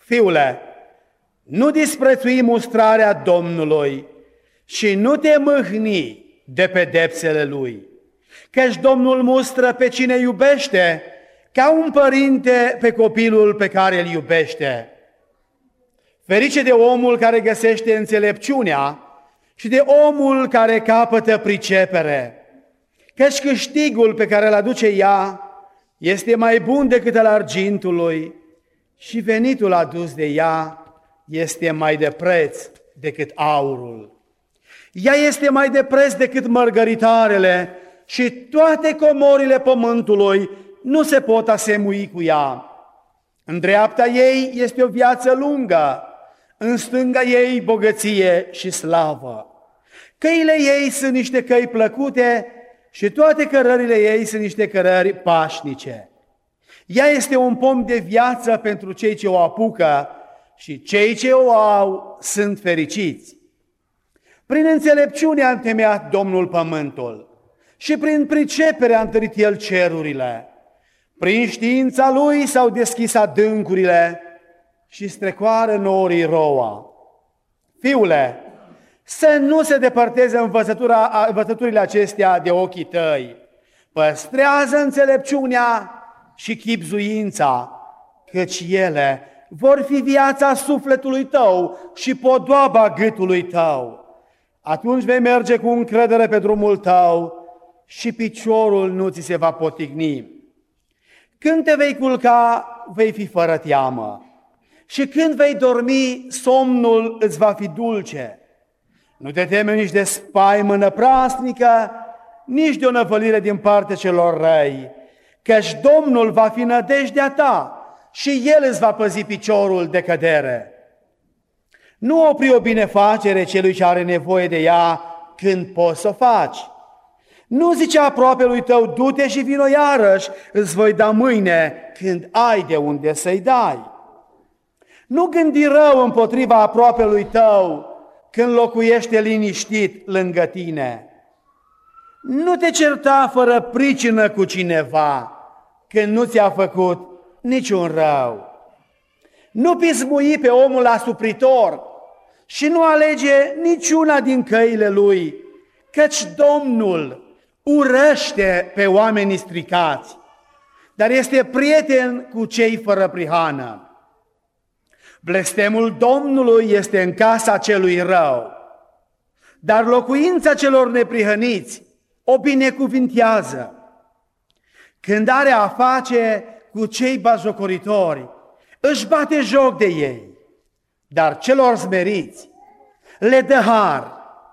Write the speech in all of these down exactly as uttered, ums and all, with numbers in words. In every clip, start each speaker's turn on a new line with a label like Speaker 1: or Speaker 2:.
Speaker 1: Fiule, nu disprețui mustrarea Domnului și nu te mâhni de pedepsele Lui, căci Domnul mustră pe cine iubește, ca un părinte pe copilul pe care îl iubește. Ferice de omul care găsește înțelepciunea și de omul care capătă pricepere, căci câștigul pe care îl aduce ea este mai bun decât al argintului și venitul adus de ea este mai de preț decât aurul. Ea este mai de preț decât mărgăritarele și toate comorile pământului nu se pot asemui cu ea. În dreapta ei este o viață lungă, în stânga ei bogăție și slavă. Căile ei sunt niște căi plăcute și toate cărările ei sunt niște cărări pașnice. Ea este un pom de viață pentru cei ce o apucă și cei ce o au sunt fericiți. Prin înțelepciune a întemeiat Domnul pământul și prin pricepere a întărit El cerurile. Prin știința Lui s-au deschis adâncurile și strecoară norii roa. Fiule, să nu se depărteze învățătura, învățăturile acestea de ochii tăi. Păstrează înțelepciunea și chibzuința, căci ele vor fi viața sufletului tău și podoaba gâtului tău. Atunci vei merge cu încredere pe drumul tău și piciorul nu ți se va poticni. Când te vei culca, vei fi fără teamă și când vei dormi, somnul îți va fi dulce. Nu te teme nici de spaimă năprasnică, nici de o năvălire din partea celor răi, căci Domnul va fi nădejdea ta și El îți va păzi piciorul de cădere. Nu opri o binefacere celui ce are nevoie de ea când poți să o faci. Nu zice aproape lui tău, du-te și vino iarăși, îți voi da mâine când ai de unde să-i dai. Nu gândi rău împotriva aproapelui tău când locuiește liniștit lângă tine. Nu te certa fără pricină cu cineva când nu ți-a făcut niciun rău. Nu pismui pe omul asupritor și nu alege niciuna din căile lui, căci Domnul urăște pe oamenii stricați, dar este prieten cu cei fără prihană. Blestemul Domnului este în casa celui rău, dar locuința celor neprihăniți o binecuvintează. Când are a face cu cei batjocoritori, își bate joc de ei, dar celor smeriți le dă har.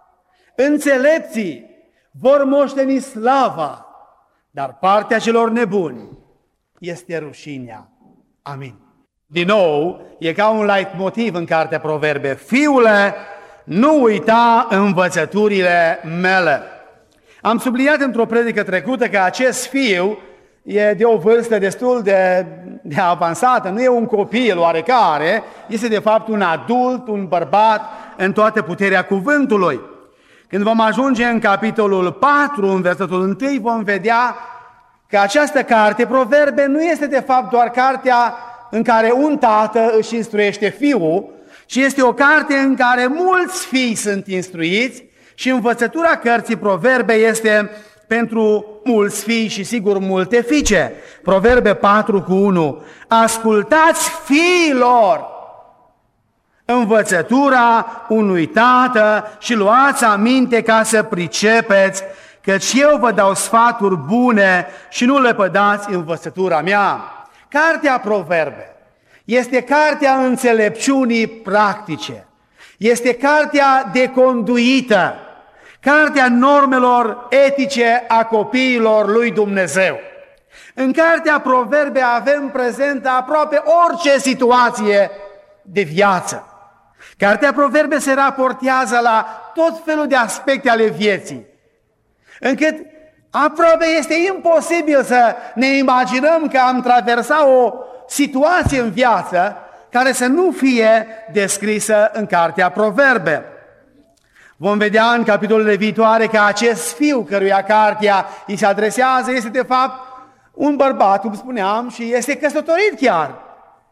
Speaker 1: Înțelepții vor moșteni slava, dar partea celor nebuni este rușinea. Amin. Din nou, e ca un leitmotiv în cartea Proverbe. Fiule, nu uita învățăturile mele. Am subliniat într-o predică trecută că acest fiu e de o vârstă destul de, de avansată, nu e un copil oarecare, este de fapt un adult, un bărbat în toată puterea cuvântului. Când vom ajunge în capitolul patru, în versetul unu, vom vedea că această carte, Proverbe, nu este de fapt doar cartea în care un tată își instruiește fiul, ci este o carte în care mulți fii sunt instruiți și învățătura cărții Proverbe este pentru mulți fii și sigur multe fiice. Proverbe patru cu unu. Ascultați fiilor învățătura unui tată și luați aminte ca să pricepeți, căci eu vă dau sfaturi bune și nu lepădați învățătura mea. Cartea Proverbe este cartea înțelepciunii practice, este cartea de conduită, cartea normelor etice a copiilor lui Dumnezeu. În cartea Proverbe avem prezentă aproape orice situație de viață. Cartea Proverbe se raportează la tot felul de aspecte ale vieții, încât aproape este imposibil să ne imaginăm că am traversat o situație în viață care să nu fie descrisă în cartea Proverbe. Vom vedea în capitolele viitoare că acest fiu căruia cartea îi se adresează este de fapt un bărbat, cum spuneam, și este căsătorit chiar.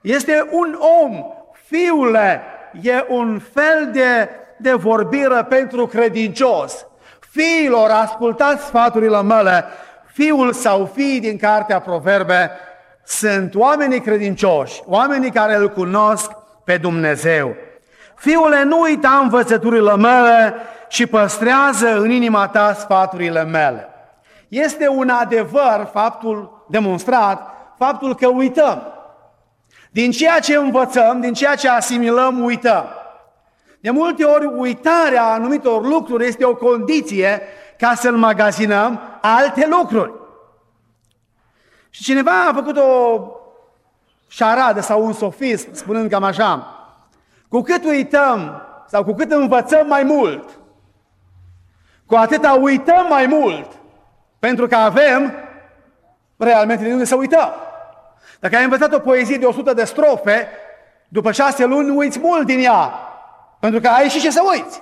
Speaker 1: Este un om, fiule, e un fel de, de vorbire pentru credincios. Fiilor, ascultați sfaturile mele, fiul sau fii din cartea Proverbe sunt oamenii credincioși, oamenii care îl cunosc pe Dumnezeu. Fiule, nu uita învățăturile mele și păstrează în inima ta sfaturile mele. Este un adevăr faptul demonstrat, faptul că uităm. Din ceea ce învățăm, din ceea ce asimilăm, uităm. De multe ori, uitarea anumitor lucruri este o condiție ca să înmagazinăm alte lucruri. Și cineva a făcut o șaradă sau un sofism, spunând cam așa: cu cât uităm sau cu cât învățăm mai mult, cu atâta uităm mai mult, pentru că avem realmente de unde să uităm. Dacă ai învățat o poezie de o sută de strofe, după șase luni uiți mult din ea, pentru că ai și ce să uiți.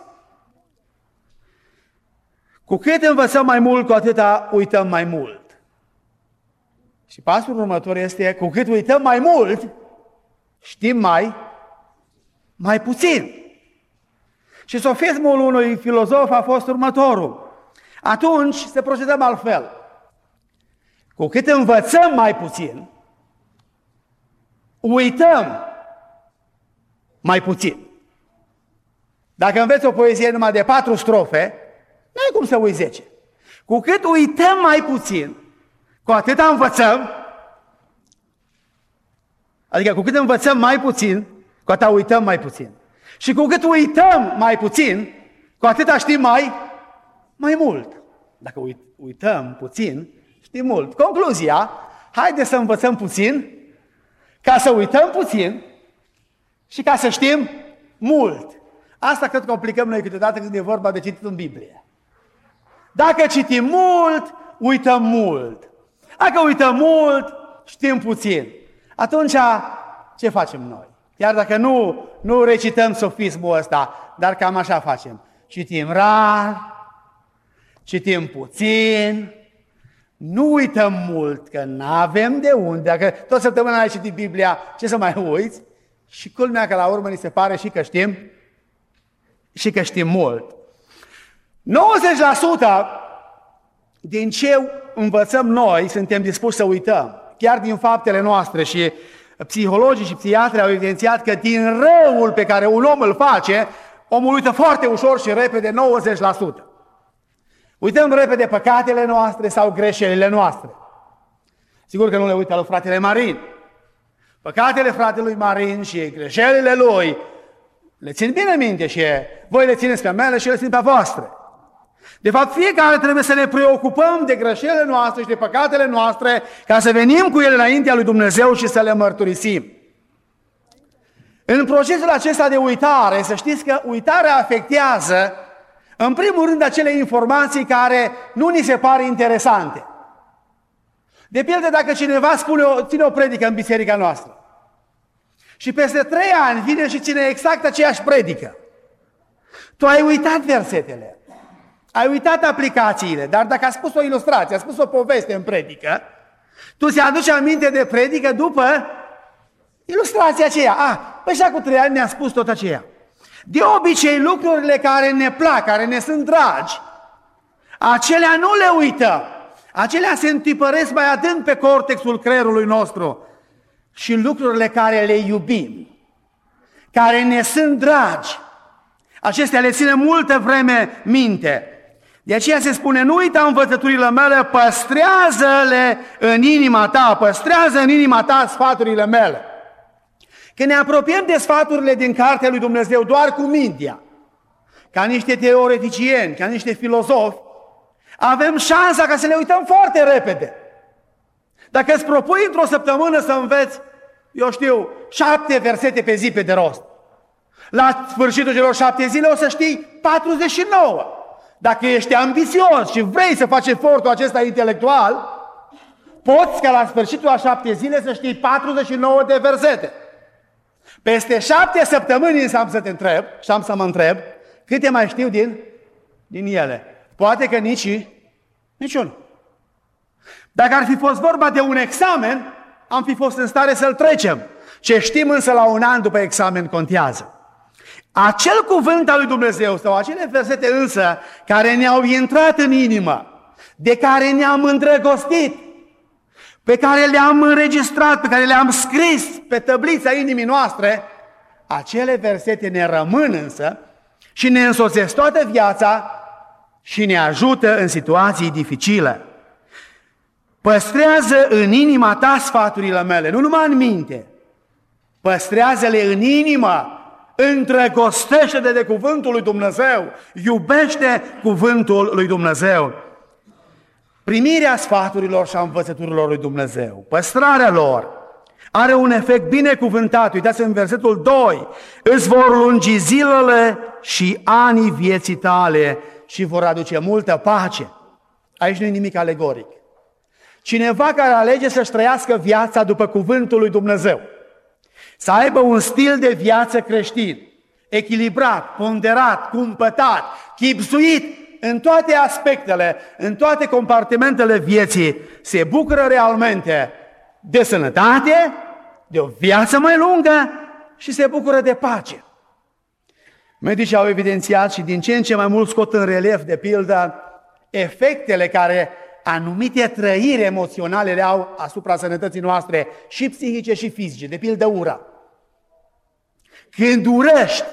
Speaker 1: Cu cât învățăm mai mult, cu atâta uităm mai mult. Și pasul următor este: cu cât uităm mai mult, știm mai, mai puțin. Și sofismul unui filozof a fost următorul: atunci să procedăm altfel. Cu cât învățăm mai puțin, uităm mai puțin. Dacă înveți o poezie numai de patru strofe, nu ai cum să uiți zece. Cu cât uităm mai puțin, cu atât învățăm, adică cu cât învățăm mai puțin, cu atât uităm mai puțin. Și cu cât uităm mai puțin, cu atât știm mai, mai mult. Dacă uit, uităm puțin, știm mult. Concluzia: haide să învățăm puțin, ca să uităm puțin și ca să știm mult. Asta cred că aplicăm noi câteodată când e vorba de citit în Biblie. Dacă citim mult, uităm mult. Dacă uităm mult, știm puțin. Atunci, ce facem noi? Chiar dacă nu, nu recităm sofismul ăsta, dar cam așa facem. Citim rar, citim puțin, nu uităm mult, că n-avem de unde. Dacă tot săptămâna ai citit Biblia, ce să mai uiți? Și culmea că la urmă ni se pare și că știm, și că știm mult. nouăzeci la sută din ce învățăm noi suntem dispuși să uităm, chiar din faptele noastre, și psihologii și psihiatrii au evidențiat că din răul pe care un om îl face, omul uită foarte ușor și repede nouăzeci la sută. Uităm repede păcatele noastre sau greșelile noastre. Sigur că nu le uită lui fratele Marin. Păcatele fratelui Marin și greșelile lui le țin bine minte și voi le țineți pe mele și le țin pe voastre. De fapt, fiecare trebuie să ne preocupăm de greșelile noastre și de păcatele noastre ca să venim cu ele înaintea lui Dumnezeu și să le mărturisim. În procesul acesta de uitare, să știți că uitarea afectează, în primul rând, acele informații care nu ni se par interesante. De pildă, dacă cineva spune o, ține o predică în biserica noastră și peste trei ani vine și ține exact aceeași predică, tu ai uitat versetele, ai uitat aplicațiile, dar dacă a spus o ilustrație, a spus o poveste în predică, tu ți aduci aminte de predică după ilustrația aceea. Ah, păi și cu trei ani ne-a spus tot aceea. De obicei, lucrurile care ne plac, care ne sunt dragi, acelea nu le uităm. Acelea se întipăresc mai adânc pe cortexul creierului nostru. Și lucrurile care le iubim, care ne sunt dragi, acestea le ține multă vreme minte. De aceea se spune: nu uita învățăturile mele, păstrează-le în inima ta, păstrează în inima ta sfaturile mele. Când ne apropiem de sfaturile din cartea lui Dumnezeu doar cu mintea, ca niște teoreticieni, ca niște filozofi, avem șansa ca să le uităm foarte repede. Dacă îți propui într-o săptămână să înveți, eu știu, șapte versete pe zi pe de rost, la sfârșitul celor șapte zile o să știi patruzeci și nouă. Dacă ești ambițios și vrei să faci efortul acesta intelectual, poți ca la sfârșitul a șapte zile să știi patruzeci și nouă de versete. Peste șapte săptămâni însă am să te întreb, și am să mă întreb, câte mai știu din, din ele. Poate că nici, niciunul. Dacă ar fi fost vorba de un examen, am fi fost în stare să-l trecem. Ce știm însă la un an după examen contează. Acel cuvânt al lui Dumnezeu sau acele versete însă care ne-au intrat în inimă, de care ne-am îndrăgostit, pe care le-am înregistrat, pe care le-am scris pe tăblița inimii noastre, acele versete ne rămân însă și ne însoțesc toată viața și ne ajută în situații dificile. Păstrează în inima ta sfaturile mele, nu numai în minte. Păstrează-le în inimă, îndrăgostește-te de cuvântul lui Dumnezeu, iubește cuvântul lui Dumnezeu. Primirea sfaturilor și a învățăturilor lui Dumnezeu, păstrarea lor, are un efect binecuvântat. Uitați în versetul doi, îți vor lungi zilele și anii vieții tale și vor aduce multă pace. Aici nu e nimic alegoric. Cineva care alege să-și trăiască viața după cuvântul lui Dumnezeu, să aibă un stil de viață creștin, echilibrat, ponderat, cumpătat, chibzuit în toate aspectele, în toate compartimentele vieții, se bucură realmente de sănătate, de o viață mai lungă și se bucură de pace. Medicii au evidențiat și din ce în ce mai mult scot în relief, de pildă, efectele care anumite trăiri emoționale le au asupra sănătății noastre, și psihice și fizice, de pildă ura. Când urăști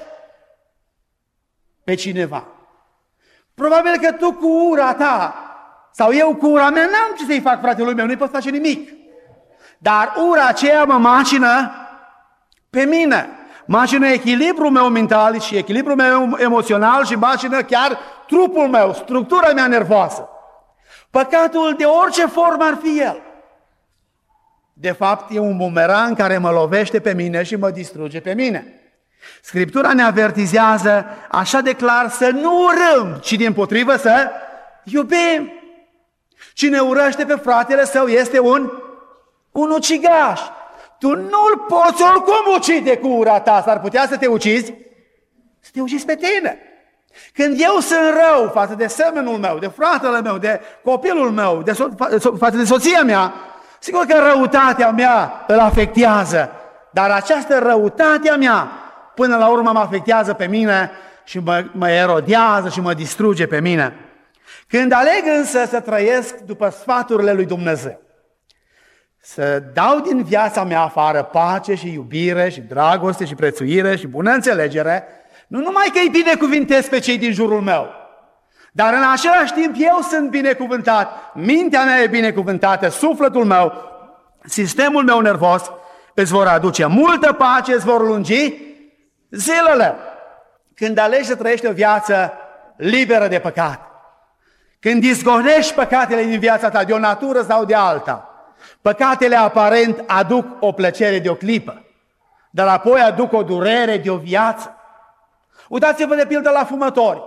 Speaker 1: pe cineva, probabil că tu cu ura ta, sau eu cu ura mea, n-am ce să-i fac fratelui meu, nu-i pot face nimic. Dar ura aceea mă macină pe mine, macină echilibrul meu mental și echilibrul meu emoțional și macină chiar trupul meu, structura mea nervoasă. Păcatul, de orice formă ar fi el, de fapt e un bumerang care mă lovește pe mine și mă distruge pe mine. Scriptura ne avertizează așa de clar să nu urâm, ci dimpotrivă să iubim. Cine urăște pe fratele său este un, un ucigaș. Tu nu-l poți oricum ucide cu ura ta, s-ar putea să te ucizi, să te ucizi pe tine. Când eu sunt rău față de semenul meu, de fratele meu, de copilul meu, de so- față de soția mea, sigur că răutatea mea îl afectează, dar această răutate a mea până la urmă mă afectează pe mine și mă, mă erodează și mă distruge pe mine. Când aleg însă să trăiesc după sfaturile lui Dumnezeu, să dau din viața mea afară pace și iubire și dragoste și prețuire și bună înțelegere, nu numai că îi binecuvintez pe cei din jurul meu, dar în același timp eu sunt binecuvântat, mintea mea e binecuvântată, sufletul meu, sistemul meu nervos îți vor aduce multă pace, îți vor lungi zilele. Când alegi să trăiești o viață liberă de păcat, când izgonești păcatele din viața ta de o natură sau de alta, păcatele aparent aduc o plăcere de o clipă, dar apoi aduc o durere de o viață. Uitați-vă de pildă la fumători,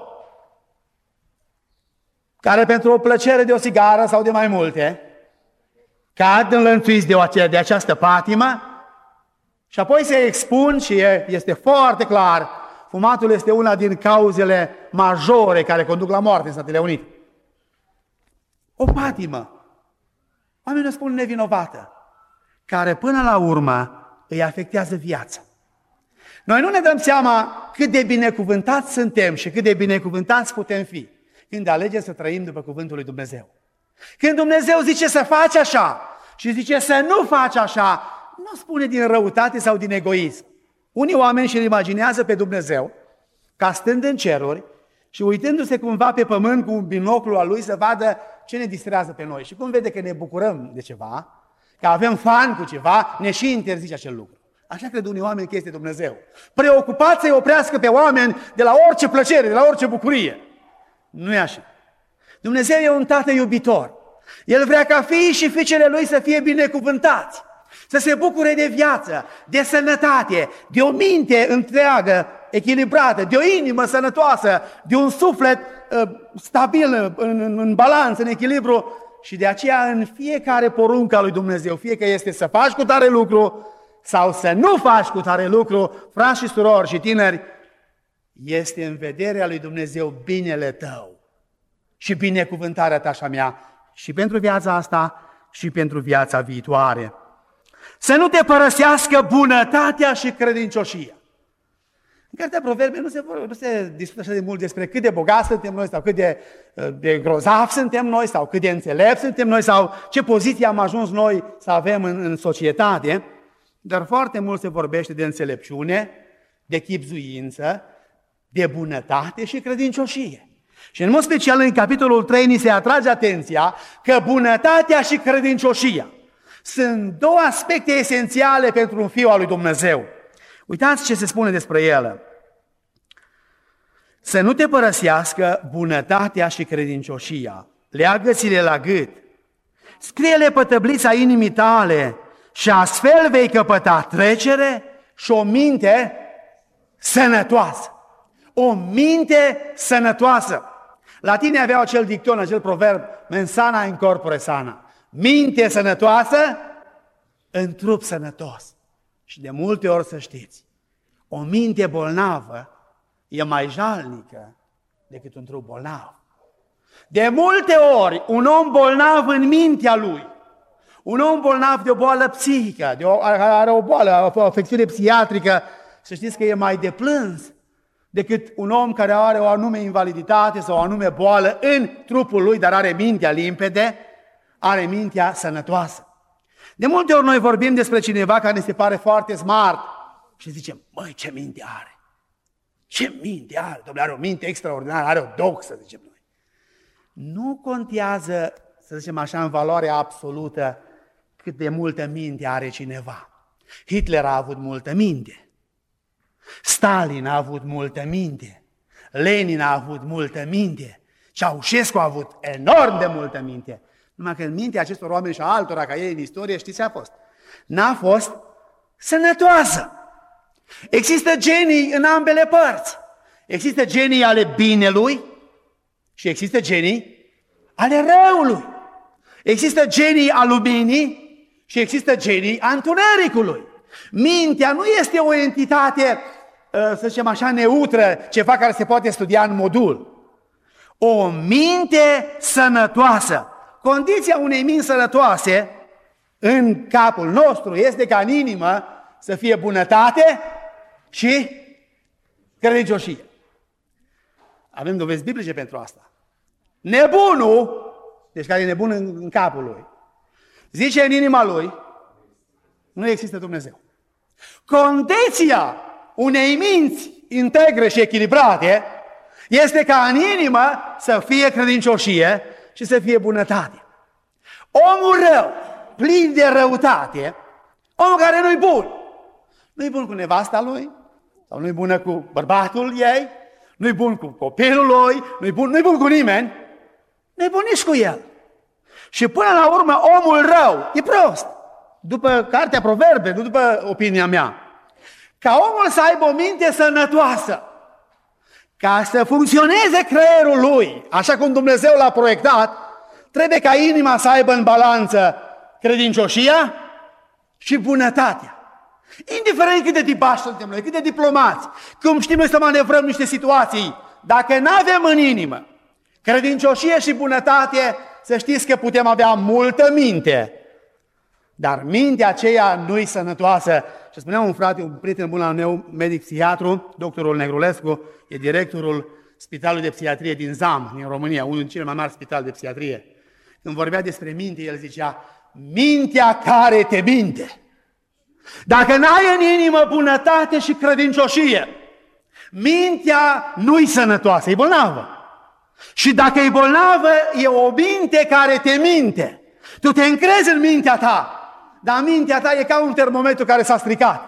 Speaker 1: care pentru o plăcere de o țigară sau de mai multe, cad înlănțuiți de, o, de această patimă și apoi se expun și este foarte clar, fumatul este una din cauzele majore care conduc la moarte în Statele Unite. O patimă, oamenii spun nevinovată, care până la urmă îi afectează viața. Noi nu ne dăm seama cât de binecuvântați suntem și cât de binecuvântați putem fi când alegem să trăim după cuvântul lui Dumnezeu. Când Dumnezeu zice să faci așa și zice să nu faci așa, nu spune din răutate sau din egoism. Unii oameni își imaginează pe Dumnezeu ca stând în ceruri și uitându-se cumva pe pământ cu un binoclu al lui să vadă ce ne distrează pe noi. Și cum vede că ne bucurăm de ceva, că avem fan cu ceva, ne și interzice acel lucru. Așa cred unii oameni că este Dumnezeu. Preocupat să-i oprească pe oameni de la orice plăcere, de la orice bucurie. Nu e așa. Dumnezeu e un tată iubitor. El vrea ca fiii și fiicele lui să fie binecuvântați, să se bucure de viață, de sănătate, de o minte întreagă, echilibrată, de o inimă sănătoasă, de un suflet uh, stabil, în, în, în balans, în echilibru. Și de aceea în fiecare poruncă a lui Dumnezeu, fie că este să faci cu tare lucru sau să nu faci cu tare lucru, frați și surori și tineri, este în vederea lui Dumnezeu binele tău și binecuvântarea ta și a mea și pentru viața asta și pentru viața viitoare. să nu te părăsească bunătatea și credincioșia. În cartea Proverbe nu se, vor, nu se discută așa de mult despre cât de bogați suntem noi, sau cât de, de grozavi suntem noi, sau cât de înțelepți suntem noi, sau ce poziție am ajuns noi să avem în, în societate, dar foarte mult se vorbește de înțelepciune, de chibzuință, de bunătate și credincioșie. Și în mod special în capitolul trei ni se atrage atenția că bunătatea și credincioșia sunt două aspecte esențiale pentru un fiu al lui Dumnezeu. Uitați ce se spune despre el. Să nu te părăsească bunătatea și credincioșia, leagă-ți-le la gât, scrie-le pe tăblița inimii tale și astfel vei căpăta trecere și o minte sănătoasă. O minte sănătoasă. Latinii aveau acel dicton, acel proverb, mens sana in corpore sana. Minte sănătoasă în trup sănătos. Și de multe ori să știți, o minte bolnavă e mai jalnică decât un trup bolnav. De multe ori, un om bolnav în mintea lui, un om bolnav de o boală psihică, de o, are o boală, o afecțiune psihiatrică, să știți că e mai de plâns decât un om care are o anume invaliditate sau o anume boală în trupul lui, dar are mintea limpede, are mintea sănătoasă. De multe ori noi vorbim despre cineva care ne se pare foarte smart și zicem, măi, ce minte are! Ce minte are! Dom'le, are o minte extraordinară, are o doxă, zicem noi. Nu contează, să zicem așa, în valoare absolută cât de multă minte are cineva. Hitler a avut multă minte. Stalin a avut multă minte. Lenin a avut multă minte. Ceaușescu a avut enorm de multă minte. Numai că în mintea acestor oameni și a altora ca ei în istorie, știți ce a fost? N-a fost sănătoasă. Există genii în ambele părți. Există genii ale binelui și există genii ale răului. Există genii a luminii și există genii a întunericului. Mintea nu este o entitate, să zicem așa, neutră, ceva care se poate studia în modul. O minte sănătoasă. Condiția unei minți sănătoase în capul nostru este ca în inimă să fie bunătate și credincioșie. Avem dovezi biblice pentru asta. Nebunul, deci care e nebun în, în capul lui, zice în inima lui, nu există Dumnezeu. Condiția unei minți integre și echilibrate este ca în inimă să fie credincioșie și să fie bunătate. Omul rău, plin de răutate, omul care nu-i bun, nu-i bun cu nevasta lui, sau nu-i bună cu bărbatul ei, nu-i bun cu copilul lui, nu-i bun, nu-i bun cu nimeni, nu-i bun nici cu el. Și până la urmă omul rău e prost, după cartea Proverbe, nu după opinia mea. Ca omul să aibă o minte sănătoasă, ca să funcționeze creierul lui, așa cum Dumnezeu l-a proiectat, trebuie ca inima să aibă în balanță credincioșia și bunătatea. Indiferent cât de tipași suntem noi, cât de diplomați, cum știm noi să manevrăm niște situații, dacă nu avem în inimă credincioșie și bunătate, să știți că putem avea multă minte, dar mintea aceea nu-i sănătoasă. Și spunea un frate, un prieten bun al meu, medic psihiatru, doctorul Negrulescu, e directorul Spitalului de Psihiatrie din Zam, din România, unul din cele mai mari spitale de psihiatrie. Când vorbea despre minte, el zicea, mintea care te minte. Dacă n-ai în inimă bunătate și credincioșie, mintea nu-i sănătoasă, e bolnavă. Și dacă e bolnavă, e o minte care te minte. Tu te încrezi în mintea ta, dar mintea ta e ca un termometru care s-a stricat.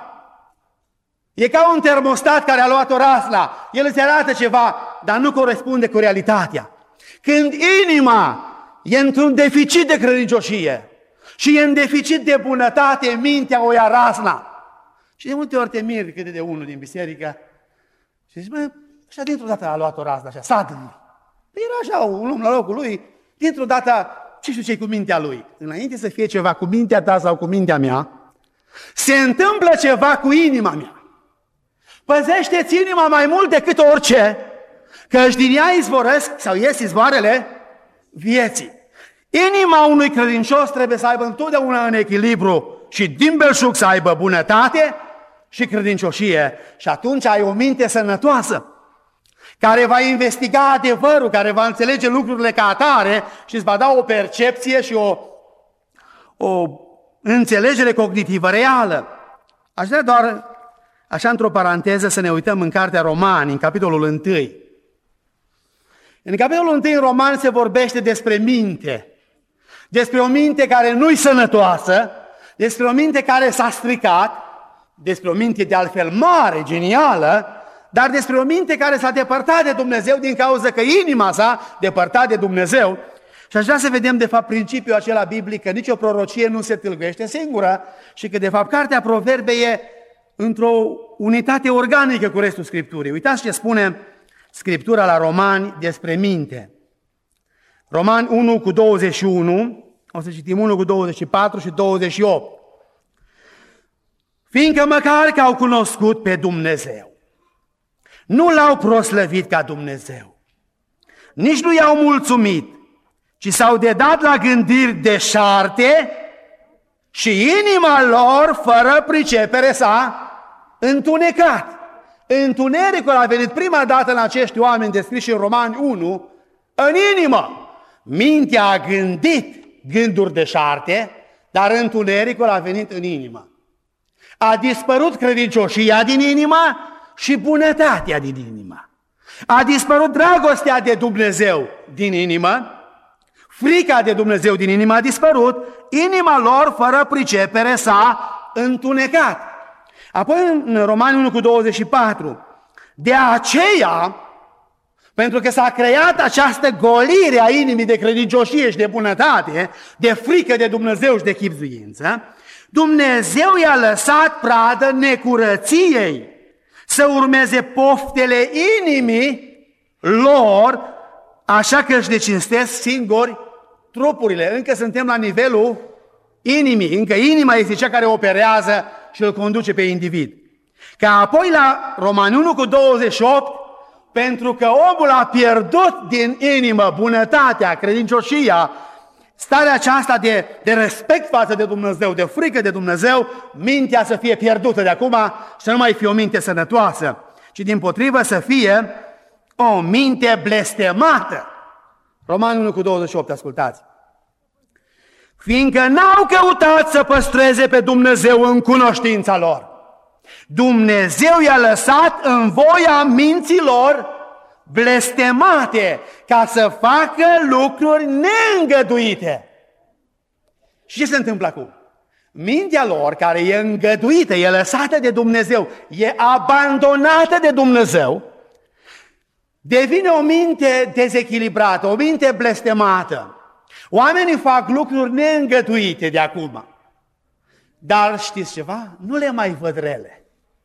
Speaker 1: E ca un termostat care a luat o rasla. El îți arată ceva, dar nu corespunde cu realitatea. Când inima e într-un deficit de credincioșie și e în deficit de bunătate, mintea o ia rasla. Și de multe ori te miri câte de unul din biserică și zici, mă, așa dintr-o dată a luat o rasla, așa, suddenly. Era așa un om la locul lui, dintr-o dată, ce știu ce-i cu mintea lui. Înainte să fie ceva cu mintea ta sau cu mintea mea, se întâmplă ceva cu inima mea. Păzește-ți inima mai mult decât orice, căci din ea izvorăsc sau ies izvoarele vieții. Inima unui credincios trebuie să aibă întotdeauna în echilibru și din belșug să aibă bunătate și credincioșie. Și atunci ai o minte sănătoasă, care va investiga adevărul, care va înțelege lucrurile ca atare și îți va da o percepție și o, o înțelegere cognitivă reală. Aș vrea doar, așa într-o paranteză, să ne uităm în Cartea Romani, în capitolul unu. În capitolul unu în Romani se vorbește despre minte, despre o minte care nu-i sănătoasă, despre o minte care s-a stricat, despre o minte de altfel mare, genială, dar despre o minte care s-a depărtat de Dumnezeu din cauza că inima s-a depărtat de Dumnezeu. Și aș vrea să vedem, de fapt, principiul acela biblic, că nicio prorocie nu se tâlguiește singură și că, de fapt, Cartea Proverbe e într-o unitate organică cu restul Scripturii. Uitați ce spune Scriptura la Romani despre minte. Romani unu cu douăzeci și unu, o să citim unu cu douăzeci și patru și douăzeci și opt. Fiindcă măcar că au cunoscut pe Dumnezeu, nu l-au proslăvit ca Dumnezeu, nici nu i-au mulțumit, ci s-au dedat la gândiri deșarte și inima lor, fără pricepere, s-a întunecat. Întunericul a venit prima dată în acești oameni descriși în Romani unu, în inimă. Mintea a gândit gânduri deșarte, dar întunericul a venit în inimă. A dispărut credincioșia din inimă și bunătatea din inimă. A dispărut dragostea de Dumnezeu din inimă, frica de Dumnezeu din inimă a dispărut, inima lor fără pricepere s-a întunecat. Apoi în Romani unu cu douăzeci și patru, de aceea, pentru că s-a creat această golire a inimii de credincioșie și de bunătate, de frică de Dumnezeu și de chibzuință, Dumnezeu i-a lăsat pradă necurăției să urmeze poftele inimii lor, așa că își decinstesc singuri trupurile. Încă suntem la nivelul inimii, încă inima este cea care operează și îl conduce pe individ. Ca apoi la Romani unu cu douăzeci și opt, pentru că omul a pierdut din inimă bunătatea, credincioșia, starea aceasta de, de respect față de Dumnezeu, de frică de Dumnezeu, mintea să fie pierdută de acum și să nu mai fie o minte sănătoasă, ci dimpotrivă să fie o minte blestemată. Romani unu cu douăzeci și opt, ascultați. Fiindcă n-au căutat să păstreze pe Dumnezeu în cunoștința lor, Dumnezeu i-a lăsat în voia minților blestemate ca să facă lucruri neîngăduite. Și ce se întâmplă acum? Mintea lor, care e îngăduită, e lăsată de Dumnezeu, e abandonată de Dumnezeu, devine o minte dezechilibrată, o minte blestemată. Oamenii fac lucruri neîngăduite de acum. Dar știți ceva? Nu le mai văd rele.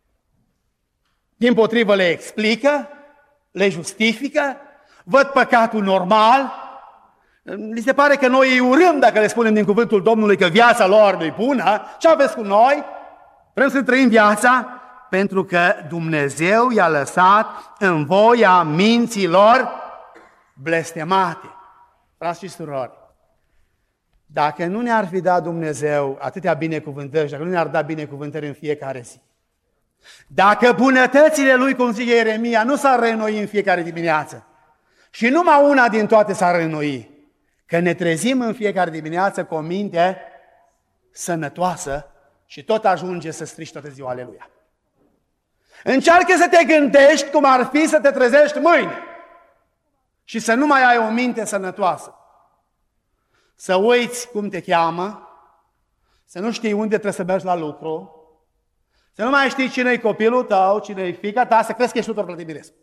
Speaker 1: Dimpotrivă le explică, le justifică, văd păcatul normal. Li se pare că noi îi urâm dacă le spunem din cuvântul Domnului că viața lor nu-i bună. Ce aveți cu noi? Vrem să trăim viața pentru că Dumnezeu i-a lăsat în voia minților blestemate. Frați și surori, dacă nu ne-ar fi dat Dumnezeu atâtea binecuvântări și dacă nu ne-ar da binecuvântări în fiecare zi, dacă bunătățile Lui, cum zice Ieremia, nu s-ar reînnoi în fiecare dimineață și numai una din toate s-ar reînnoi, că ne trezim în fiecare dimineață cu o minte sănătoasă și tot ajunge să strici toată ziua, aleluia. Încearcă să te gândești cum ar fi să te trezești mâine și să nu mai ai o minte sănătoasă. Să uiți cum te cheamă, să nu știi unde trebuie să mergi la lucru, să nu mai știi cine e copilul tău, cine e fiica ta, să crezi că ești tuturor Plătimirescu.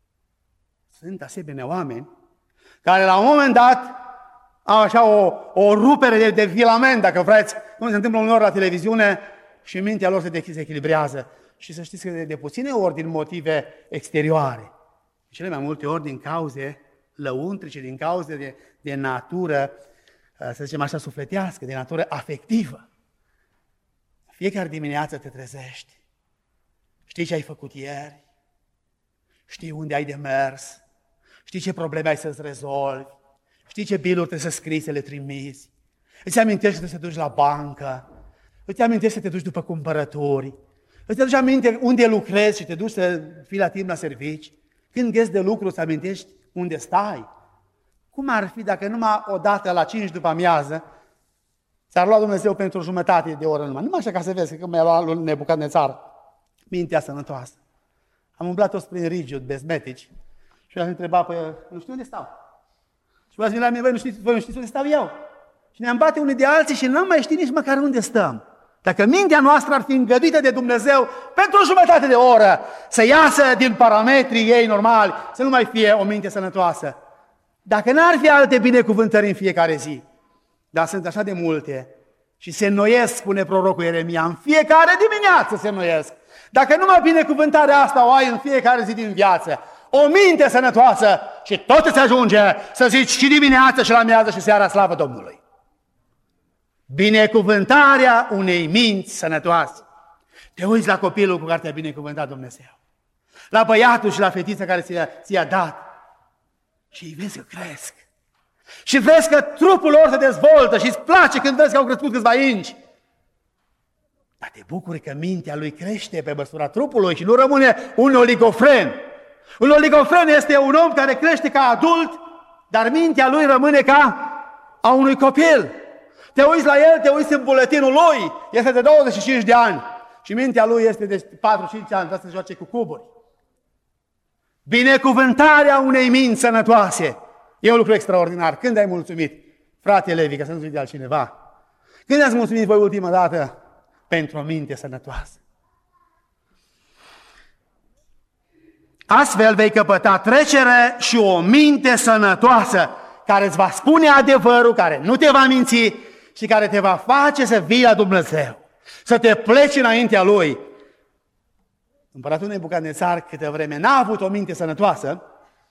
Speaker 1: Sunt asemenea oameni care la un moment dat au așa o, o rupere de, de filament, dacă vreți, cum se întâmplă uneori la televiziune și mintea lor se dezechilibrează. Și să știți că de, de puține ori din motive exterioare, cele mai multe ori din cauze lăuntrice, din cauze de, de natură, să zicem așa, sufletească, de natură afectivă. Fiecare dimineață te trezești, știi ce ai făcut ieri, știi unde ai de mers, știi ce probleme ai să-ți rezolvi, știi ce biluri trebuie să scrii, să le trimiți, îți amintești că trebuie să te duci la bancă, Îți amintești să te duci după cumpărături? Îți aduci aminte unde lucrezi și te duci să fii la timp la servici? Când ghezi de lucru, îți amintești unde stai? Cum ar fi dacă numai odată la cinci după amiază ți-ar lua Dumnezeu pentru o jumătate de oră numai? Numai așa ca să vezi că mi-a luat lui Nebucadnețar mintea sănătoasă. Am umblat toți prin Rigiut, bezmetici, și l-am întrebat, păi, nu știu unde stau. Și v-ați venit la mine, voi nu știți, voi nu știți unde stau eu. Și ne-am bate unii de alții și n-am mai știt nici măcar unde stăm. Dacă mintea noastră ar fi îngăduită de Dumnezeu pentru o jumătate de oră să iasă din parametrii ei normali, să nu mai fie o minte sănătoasă. Dacă n-ar fi alte binecuvântări în fiecare zi, dar sunt așa de multe și se înnoiesc, spune prorocul Ieremia, în fiecare dimineață se înnoiesc. Dacă numai binecuvântarea asta o ai în fiecare zi din viață, o minte sănătoasă și tot îți ajunge să zici și dimineața și la amiază și seara slavă Domnului. Binecuvântarea unei minți sănătoase. Te uiți la copilul cu care te-a binecuvântat Dumnezeu, la băiatul și la fetița care ți-a, ți-a dat și îi vezi că cresc. Și vezi că trupul lor se dezvoltă și îți place când vezi că au crescut câțiva inci. Dar te bucuri că mintea lui crește pe măsura trupului și nu rămâne un oligofren. Un oligofren este un om care crește ca adult, dar mintea lui rămâne ca a unui copil. Te uiți la el, te uiți în buletinul lui, este de douăzeci și cinci de ani și mintea lui este de patruzeci și cinci ani, vrea să joace cu cuburi. Binecuvântarea unei minți sănătoase e un lucru extraordinar. Când ai mulțumit, frate Levi, că să nu zic de altcineva, când ați mulțumit voi ultima dată pentru o minte sănătoasă? Astfel vei căpăta trecere și o minte sănătoasă care îți va spune adevărul, care nu te va minți și care te va face să vii la Dumnezeu, să te pleci înaintea Lui. Împăratul Nebucadnețar câte vreme n-a avut o minte sănătoasă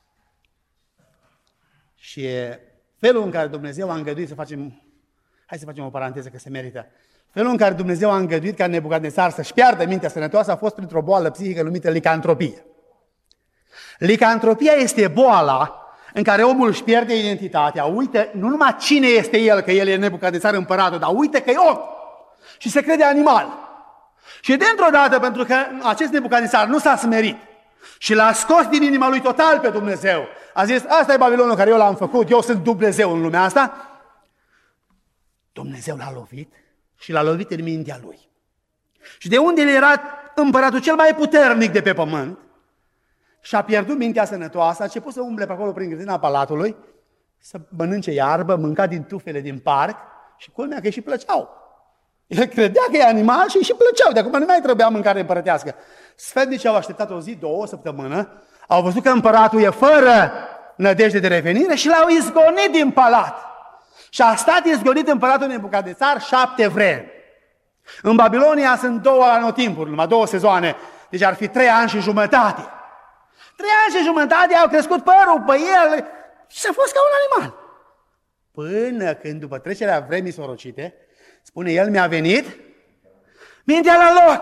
Speaker 1: și felul în care Dumnezeu a îngăduit să facem, hai să facem o paranteză că se merită, felul în care Dumnezeu a îngăduit ca Nebucadnețar să-și piardă mintea sănătoasă a fost printr-o boală psihică numită licantropie. Licantropia este boala în care omul își pierde identitatea, uită nu numai cine este el, că el e Nebucadnețar împăratul, dar uită că e om și se crede animal. Și dintr-o dată, pentru că acest Nebucadnețar nu s-a smerit și l-a scos din inima lui total pe Dumnezeu, a zis, asta e Babilonul care eu l-am făcut, eu sunt Dumnezeu în lumea asta, Dumnezeu l-a lovit și l-a lovit în mintea lui. Și de unde el era împăratul cel mai puternic de pe pământ, și-a pierdut mintea sănătoasă, a început să umble pe acolo prin grădina palatului, să mănânce iarbă, mânca din tufele din parc și culmea că îi și plăceau. El credea că e animal și îi și plăceau, de acum nu mai trebuia mâncare împărătească. Sfetnicii au așteptat o zi, două, o săptămână, au văzut că împăratul e fără nădejde de revenire și l-au izgonit din palat. Și a stat izgonit împăratul Nebucadnețar șapte vremi. În Babilonia sunt două anotimpuri, numai două sezoane, deci ar fi trei ani și jumătate. Trei ani și jumătate au crescut părul pe el și a fost ca un animal. Până când, după trecerea vremii sorocite, spune el, mi-a venit mintea la loc.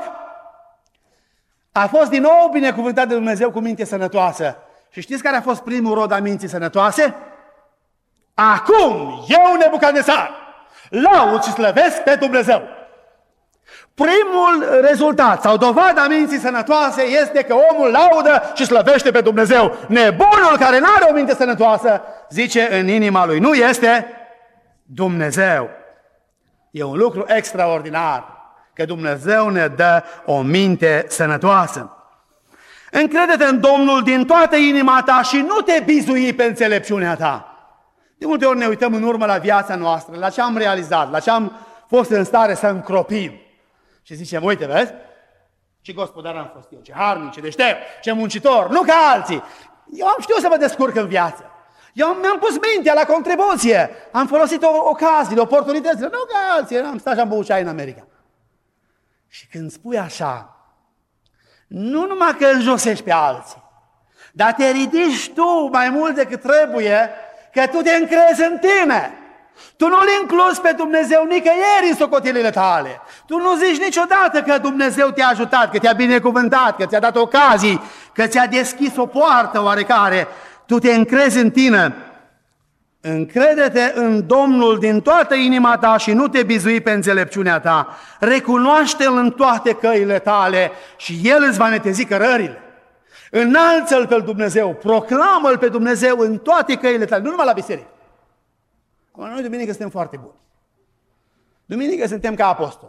Speaker 1: A fost din nou binecuvântat de Dumnezeu cu minte sănătoasă. Și știți care a fost primul rod a minții sănătoase? Acum, eu, Nebucadnețar, laud și slăvesc pe Dumnezeu. Primul rezultat sau dovada a minții sănătoase este că omul laudă și slăvește pe Dumnezeu. Nebunul care nu are o minte sănătoasă zice în inima lui, nu este Dumnezeu. E un lucru extraordinar că Dumnezeu ne dă o minte sănătoasă. Încrede-te în Domnul din toată inima ta și nu te bizui pe înțelepciunea ta. De multe ori ne uităm în urmă la viața noastră, la ce am realizat, la ce am fost în stare să încropim. Și zicem, uite, vezi? Ce gospodar am fost eu, ce harnic, ce deștept, ce muncitor, nu ca alții. Eu am știut să mă descurc în viață. Eu mi-am pus mintea la contribuție. Am folosit ocaziile, oportunitățile, nu ca alții. Am stat și am băut ceai în America. Și când spui așa, nu numai că înjosești pe alții, dar te ridici tu mai mult decât trebuie, că tu te încrezi în tine. Tu nu-L incluzi pe Dumnezeu nicăieri în socotelile tale. Tu nu zici niciodată că Dumnezeu te-a ajutat, că te-a binecuvântat, că ți-a dat ocazii, că ți-a deschis o poartă oarecare. Tu te încrezi în tine. Încrede-te în Domnul din toată inima ta și nu te bizui pe înțelepciunea ta. Recunoaște-L în toate căile tale și El îți va netezi cărările. Înalță-L pe Dumnezeu, proclamă-L pe Dumnezeu în toate căile tale, nu numai la biserică. Noi duminică suntem foarte buni. Duminică suntem ca apostoli.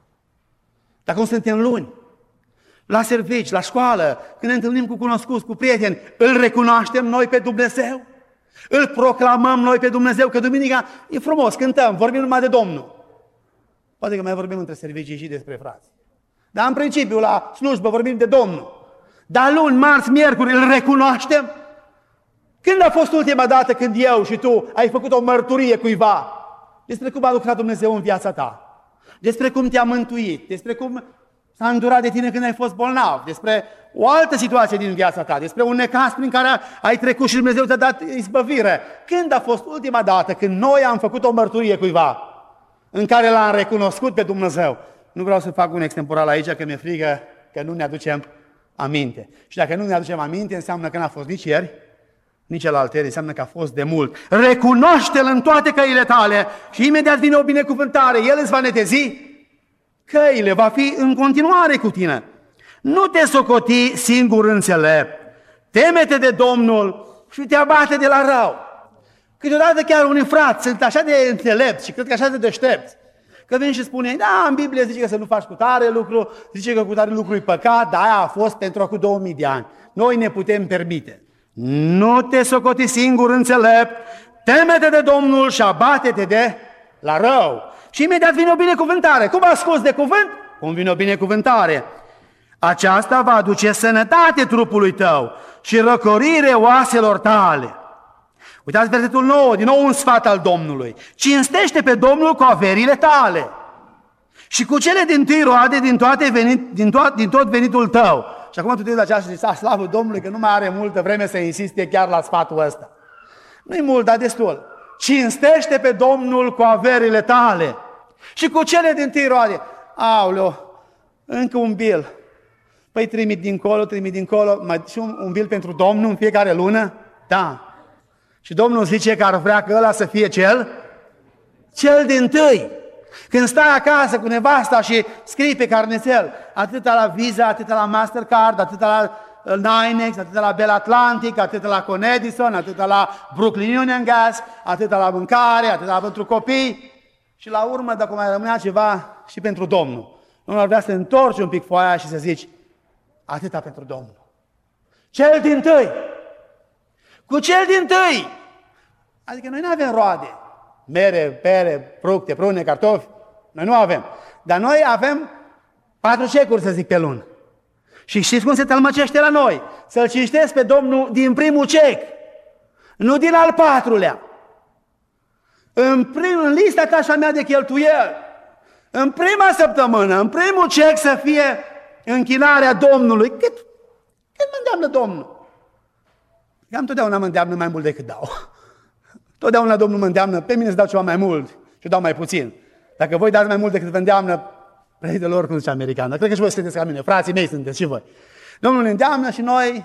Speaker 1: Dar cum suntem luni? La servici, la școală, când ne întâlnim cu cunoscuți, cu prieteni, îl recunoaștem noi pe Dumnezeu? Îl proclamăm noi pe Dumnezeu? Că duminica e frumos, cântăm, vorbim numai de Domnul. Poate că mai vorbim între servicii și despre frați. Dar în principiu, la slujbă vorbim de Domnul. Dar luni, marți, miercuri, îl recunoaștem? Când a fost ultima dată când eu și tu ai făcut o mărturie cuiva despre cum a lucrat Dumnezeu în viața ta? Despre cum te-a mântuit? Despre cum s-a îndurat de tine când ai fost bolnav? Despre o altă situație din viața ta? Despre un necaz prin care ai trecut și Dumnezeu ți-a dat izbăvire? Când a fost ultima dată când noi am făcut o mărturie cuiva în care l-am recunoscut pe Dumnezeu? Nu vreau să fac un extemporal aici, că mi-e frică că nu ne aducem aminte. Și dacă nu ne aducem aminte, înseamnă că n-a fost nici ieri, nici alaltăieri, înseamnă că a fost de mult. Recunoaște-L în toate căile tale și imediat vine o binecuvântare. El îți va netezi căile, va fi în continuare cu tine. Nu te socoti singur înțelept. Teme-te de Domnul și te abate de la rău. Câteodată chiar unii frați sunt așa de înțelepți și cred că așa de deștepți, că vin și spune, da, în Biblie zice că să nu faci cu tare lucru, zice că cu tare lucru e păcat, dar aia a fost pentru acum două mii de ani. Noi ne putem permite. Nu te socoti singur înțelept, teme-te de Domnul și abate-te de la rău. Și imediat vine o binecuvântare. Cum a scos de cuvânt? Cum vine o binecuvântare? Aceasta va aduce sănătate trupului tău și răcorire oaselor tale. Uitați versetul nouă, din nou un sfat al Domnului. Cinstește pe Domnul cu averile tale și cu cele dintâi roade din, toate venit, din, to- din tot venitul tău. Și acum tu te uiți la aceasta și zici, slavă Domnului că nu mai are multă vreme să insiste chiar la sfatul ăsta. Nu-i mult, dar destul. Cinstește pe Domnul cu averile tale și cu cele dintâi roade. Aoleu, încă un bil. Păi trimit dincolo, trimit dincolo, mai și un, un bil pentru Domnul în fiecare lună? Da. Și Domnul zice că ar vrea că ăla să fie cel, cel dintâi. Când stai acasă cu nevasta și scrii pe carnețel, atâta la Visa, atâta la Mastercard, atâta la Ninex, atâta la Bell Atlantic, atâta la Con Edison, atâta la Brooklyn Union Gas, atâta la mâncare, atâta la pentru copii, și la urmă, dacă mai rămânea ceva, și pentru Domnul. Nu ar vrea să întorci un pic foaia și să zici, atâta pentru Domnul. Cel dintâi. Cu cel dintâi. Adică noi nu avem roade. Mere, pere, fructe, prune, cartofi. Noi nu avem. Dar noi avem patru cecuri, să zic, pe lună. Și știți cum se tălmăcește la noi? Să-L cinstesc pe Domnul din primul cec. Nu din al patrulea. În, prim, în lista ta și a mea de cheltuieli. În prima săptămână, în primul cec să fie închinarea Domnului. Cât, cât mă îndeamnă Domnul? Cam totdeauna mă îndeamnă mai mult decât dau. Totdeauna Domnul mă îndeamnă, pe mine să dau ceva mai mult și dau mai puțin. Dacă voi dați mai mult decât vă îndeamnă, prietenilor, cum zice american, dar cred că și voi sunteți ca mine, frații mei sunteți și voi. Domnul ne îndeamnă și noi,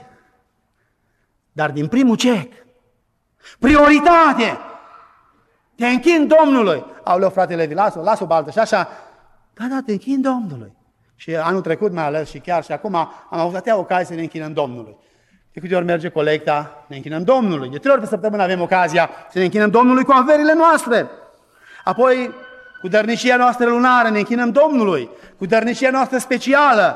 Speaker 1: dar din primul cec, prioritate, te închin Domnului. Aoleu, fratele, vi las-o, las-o baltă și așa, da, da, te închin Domnului. Și anul trecut mai ales și chiar și acum am avut atâtea ocazii să ne închinăm Domnului. De câte ori merge colecta, ne închinăm Domnului. De trei ori pe săptămână avem ocazia să ne închinăm Domnului cu averile noastre. Apoi, cu dărnicia noastră lunară, ne închinăm Domnului. Cu dărnicia noastră specială.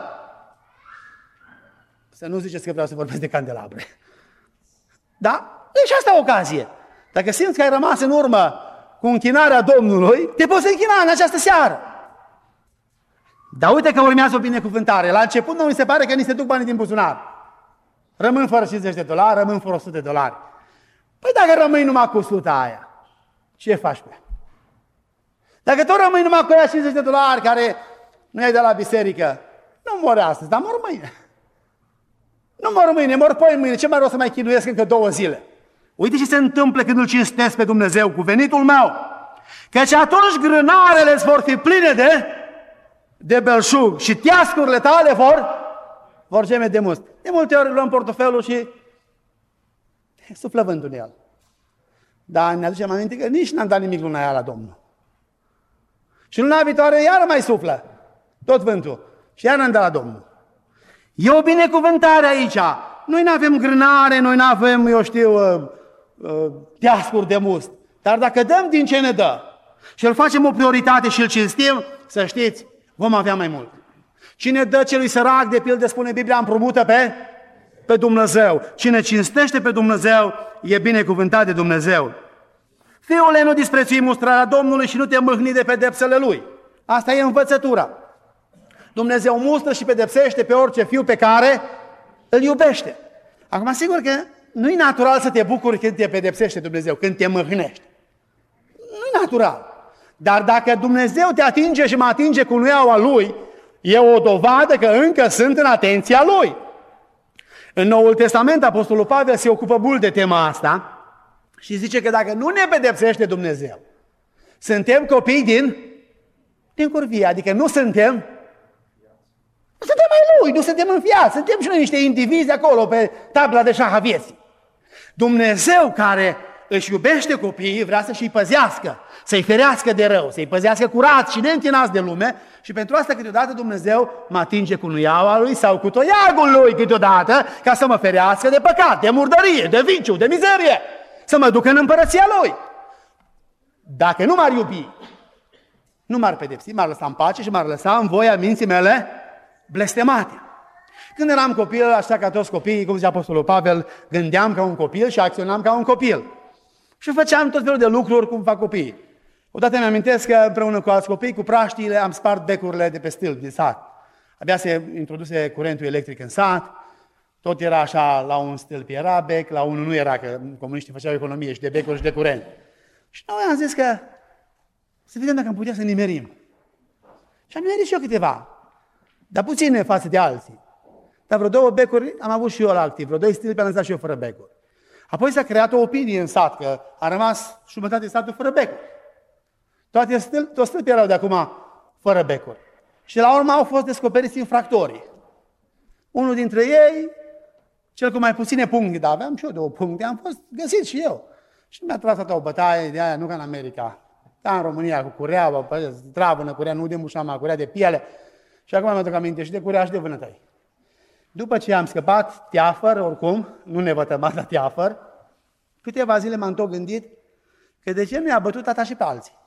Speaker 1: Să nu ziceți că vreau să vorbesc de candelabre. Da? E și asta o ocazie. Dacă simți că ai rămas în urmă cu închinarea Domnului, te poți închina în această seară. Dar uite că urmează o binecuvântare. La început nu mi se pare că ni se duc banii din buzunar. Rămân fără cincizeci de dolari, rămân fără o sută de dolari. Păi dacă rămâi numai cu o sută aia, ce faci pe ea? Dacă tot rămâi numai cu aia cincizeci de dolari care nu ai de la biserică, nu mori astăzi, dar mor mâine. Nu mor mâine, mor poi mâine, ce mai rău să mai chinuiesc încă două zile? Uite ce se întâmplă când îl cinstesc pe Dumnezeu cu venitul meu. Căci atunci grânarele îți vor fi pline de, de belșug și teascurile tale vor, vor geme de must. De multe ori luăm portofelul și suflă vântul în el. Dar ne aducem aminte că nici n-am dat nimic luna aia la Domnul. Și luna viitoare iară mai suflă tot vântul și iar n-am dat la Domnul. E o binecuvântare aici. Noi nu avem grânare, noi nu avem, eu știu, uh, uh, teascuri de must. Dar dacă dăm din ce ne dă și îl facem o prioritate și îl cinstim, să știți, vom avea mai mult. Cine dă celui sărac, de pildă, spune Biblia, împrumută pe, pe Dumnezeu. Cine cinstește pe Dumnezeu, e binecuvântat de Dumnezeu. Fiule, nu disprețui mustrarea Domnului și nu te mâhni de pedepsele Lui. Asta e învățătura. Dumnezeu mustră și pedepsește pe orice fiu pe care îl iubește. Acum, sigur că nu e natural să te bucuri când te pedepsește Dumnezeu, când te mâhnește. Nu e natural. Dar dacă Dumnezeu te atinge și mă atinge cu nuiaua Lui, e o dovadă că încă sunt în atenția Lui. În Noul Testament, Apostolul Pavel se ocupă mult de tema asta și zice că dacă nu ne pedepsește Dumnezeu, suntem copii din, din curvie, adică nu suntem, nu suntem mai Lui, nu suntem înfiați, suntem și noi niște indivizi acolo pe tabla de șah a vieții. Dumnezeu care își iubește copiii vrea să-și păzească, să-i ferească de rău, să-i păzească curați și neîntinați de lume și pentru asta câteodată Dumnezeu mă atinge cu nuiaua Lui sau cu toiagul Lui câteodată ca să mă ferească de păcat, de murdărie, de viciu, de mizerie, să mă ducă în împărăția Lui. Dacă nu m-ar iubi, nu m-ar pedepsi, m-ar lăsa în pace și m-ar lăsa în voia minții mele blestemate. Când eram copil, așa ca toți copiii, cum zicea Apostolul Pavel, gândeam ca un copil și acționam ca un copil. Și făceam tot felul de lucruri cum fac copiii. Odată mi-amintesc că împreună cu alți copii, cu praștiile, am spart becurile de pe stâlp din sat. Abia se introduse curentul electric în sat, tot era așa, la un stâlp era bec, la unul nu era, că comuniștii făceau economie și de becuri și de curent. Și noi am zis că să vedem dacă am putea să nimerim. Și am nimerit și eu câteva, dar puține față de alții. Dar vreo două becuri am avut și eu la activ, vreo doi stâlpi am lăsat și eu fără becuri. Apoi s-a creat o opinie în sat, că a rămas jumătate satul fără becuri. Toate stâlpi, toți stâlpii erau de acum fără becuri. Și la urmă au fost descoperiți infractorii. Unul dintre ei, cel cu mai puține puncte, dar aveam și eu două puncte, am fost găsit și eu. Și mi-a tras o bătaie de aia, nu ca în America. Ca în România, cu cureaua, travână, curea nu de mușama, curea de piele. Și acum mi-aduc aminte și de curea și de vânătăi. După ce am scăpat teafăr, oricum, nu nevătămat, dar teafăr, câteva zile m-am tot gândit că de ce nu i-a bătut tata și pe alții.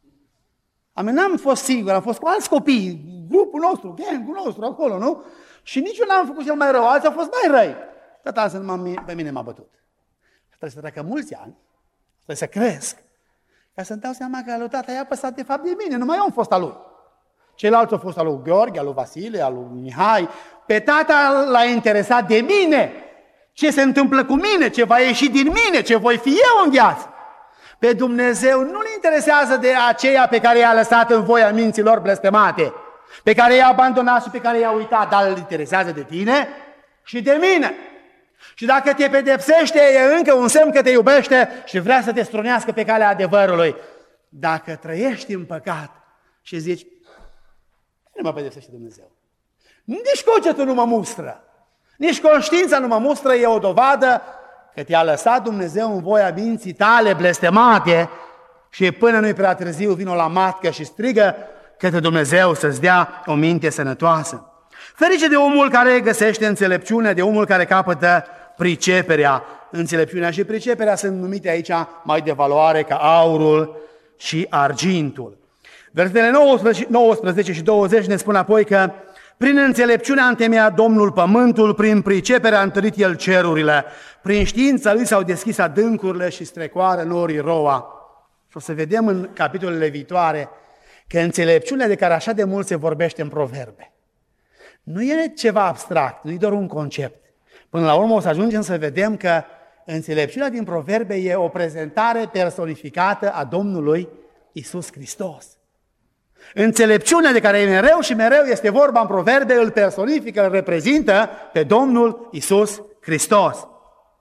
Speaker 1: Am n-am fost singur, am fost cu alți copii, grupul nostru, gangul nostru acolo, nu? Și nici eu n-am făcut cel mai rău, alții au fost mai răi. Tata să numai pe mine m-a bătut. Trebuie să treacă mulți ani, trebuie să cresc, ca să-mi dau seama că lui tata i-a păsat de fapt de mine, numai eu am fost al lui. Ceilalți au fost al lui Gheorghe, al lui Vasile, al lui Mihai. Pe tata l-a interesat de mine, ce se întâmplă cu mine, ce va ieși din mine, ce voi fi eu în viață. Pe Dumnezeu nu-L interesează de aceia pe care i-a lăsat în voia minților blestemate, pe care i-a abandonat și pe care i-a uitat, dar îl interesează de tine și de mine. Și dacă te pedepsește, e încă un semn că te iubește și vrea să te strunească pe calea adevărului. Dacă trăiești în păcat și zici, nu mă pedepsește Dumnezeu. Nici cugetul nu mă mustră, nici conștiința nu mă mustră, e o dovadă că te-a lăsat Dumnezeu în voia minții tale blestemate și până nu-i prea târziu vino la matcă și strigă către Dumnezeu să-ți dea o minte sănătoasă. Ferice de omul care găsește înțelepciunea, de omul care capătă priceperea. Înțelepciunea și priceperea sunt numite aici mai de valoare ca aurul și argintul. Versetele nouăsprezece și douăzeci ne spun apoi că prin înțelepciunea a întemeiat Domnul pământul, prin priceperea a întărit El cerurile, prin știința Lui s-au deschis adâncurile și strecoară norii roa. Și o să vedem în capitolele viitoare că înțelepciunea de care așa de mult se vorbește în proverbe nu e ceva abstract, nu e doar un concept. Până la urmă o să ajungem să vedem că înțelepciunea din proverbe e o prezentare personificată a Domnului Iisus Hristos. Înțelepciunea de care e mereu și mereu este vorba în proverbe, îl personifică, îl reprezintă pe Domnul Iisus Hristos.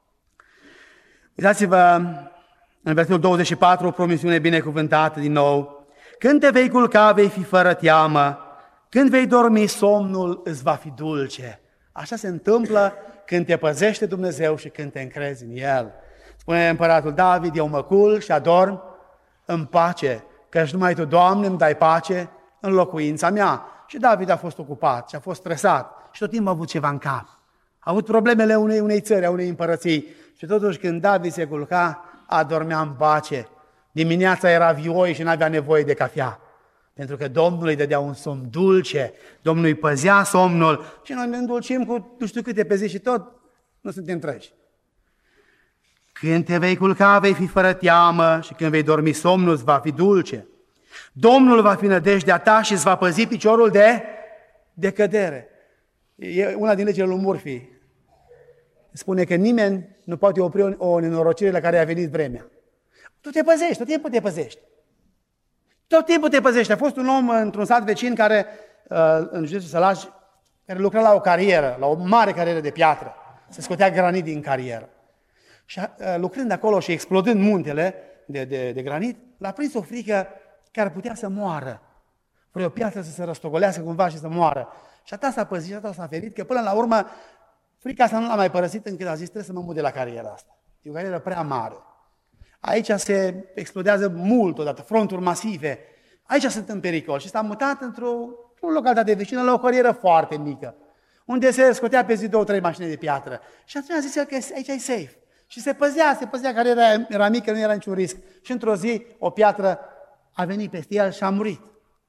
Speaker 1: Uitați-vă în versetul douăzeci și patru, o promisiune binecuvântată din nou. Când te vei culca, vei fi fără teamă, când vei dormi, somnul îți va fi dulce. Așa se întâmplă când te păzește Dumnezeu și când te încrezi în El. Spune împăratul David, eu mă culc și adorm în pace, căci numai Tu, Doamne, îmi dai pace în locuința mea. Și David a fost ocupat și a fost stresat și tot timpul a avut ceva în cap. A avut problemele unei, unei țări, a unei împărății. Și totuși când David se culca, adormea în pace. Dimineața era vioi și n-avea nevoie de cafea. Pentru că Domnul îi dădea un somn dulce, Domnul îi păzea somnul și noi ne îndulcim cu nu știu câte pe zi și tot nu suntem treji. Când te vei culca, vei fi fără teamă și când vei dormi, somnul îți va fi dulce. Domnul va fi nădejdea ta și îți va păzi piciorul de, de cădere. E una din legile lui Murphy. Spune că nimeni nu poate opri o, o nenorocire la care a venit vremea. Tu te păzești, tot timpul te păzești. Tot timpul te păzești. A fost un om într-un sat vecin care, în județul Sălaj, care lucra la o carieră, la o mare carieră de piatră. Se scotea granit din carieră. Și lucrând acolo și explodând muntele de, de, de granit, l-a prins o frică că ar putea să moară. Vreo piatră să se răstogolească cumva și să moară. Și atât s-a păzit și atât s-a ferit, că până la urmă frica asta nu l-a mai părăsit încât a zis, trebuie să mă mut de la cariera asta. E o carieră prea mare. Aici se explodează mult odată, fronturi masive. Aici sunt în pericol și s-a mutat într-o, într-o localitate vecină la o carieră foarte mică, unde se scotea pe zi două, trei mașini de piatră. Și atunci a zis el că aici e safe. Și se păzea, se păzea, cariera era mică, nu era niciun risc. Și într-o zi o piatră a venit peste el și a murit.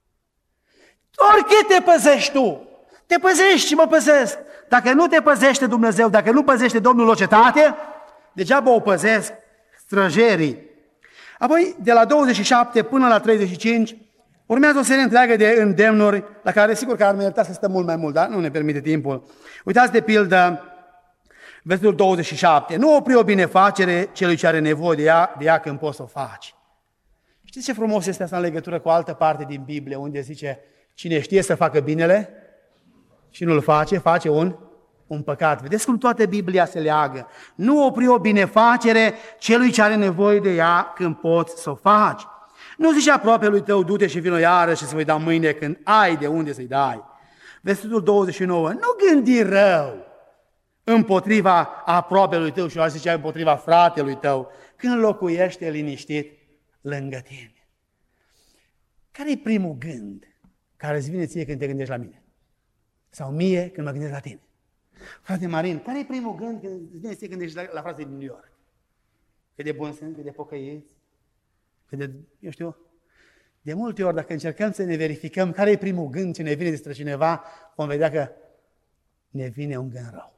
Speaker 1: Oricât te păzești tu, te păzești și mă păzesc. Dacă nu te păzește Dumnezeu, dacă nu păzește Domnul o cetate, degeaba o păzesc străjerii. Apoi, de la douăzeci și șapte până la treizeci și cinci, urmează o serie întreagă de îndemnuri, la care sigur că ar merita să stăm mult mai mult, dar nu ne permite timpul. Uitați de pildă, versetul douăzeci și șapte, nu opri o binefacere celui ce are nevoie de ea, de ea când poți să o faci. Știți ce frumos este asta în legătură cu o altă parte din Biblie, unde zice, cine știe să facă binele și nu-l face, face un, un păcat. Vedeți cum toată Biblia se leagă. Nu opri o binefacere celui ce are nevoie de ea când poți să o faci. Nu zice aproapelui tău, du-te și vină iară și să voi da mâine când ai de unde să-i dai. Versetul douăzeci și nouă, nu gândi rău împotriva aproapelui tău și aș zice împotriva fratelui tău, când locuiește liniștit lângă tine. Care e primul gând care îți vine ție când te gândești la mine? Sau mie când mă gândesc la tine? Frate Marin, care e primul gând când îți vine ție când gândești la, la fratele din New York? Cât de bun sunt, cât de pocăiți, cât de, eu știu, de multe ori dacă încercăm să ne verificăm care e primul gând ce ne vine despre cineva, vom vedea că ne vine un gând rău.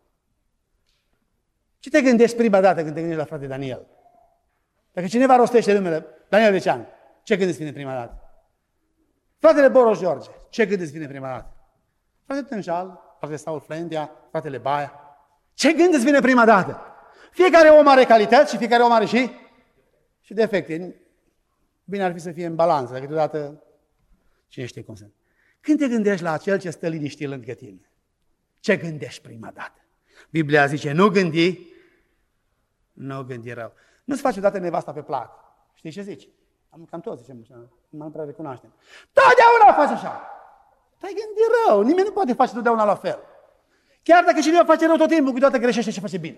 Speaker 1: Ce te gândești prima dată când te gândești la frate Daniel? Dacă cineva rostește numele Daniel Decean, ce gând îți vine prima dată? Fratele Boros George, ce gând îți vine prima dată? Fratele Tânjal, fratele Saul Flendea, fratele Baia, ce gând îți vine prima dată? Fiecare om are calități și fiecare om are și, și defecte. Bine ar fi să fie în balanță, dacă câteodată cine știe cum sunt. Când te gândești la acel ce stă liniștit lângă tine, ce gândești prima dată? Biblia zice, nu gândi, nu gândi rău. Nu-ți faci odată nevasta pe plac. Știi ce zici? Am cam toți zicem așa, nu mai prea recunoaștem. Totdeauna faci așa. Te-ai gândit rău, nimeni nu poate face totdeauna la fel. Chiar dacă cineva face rău tot timpul, câteodată greșește și face bine.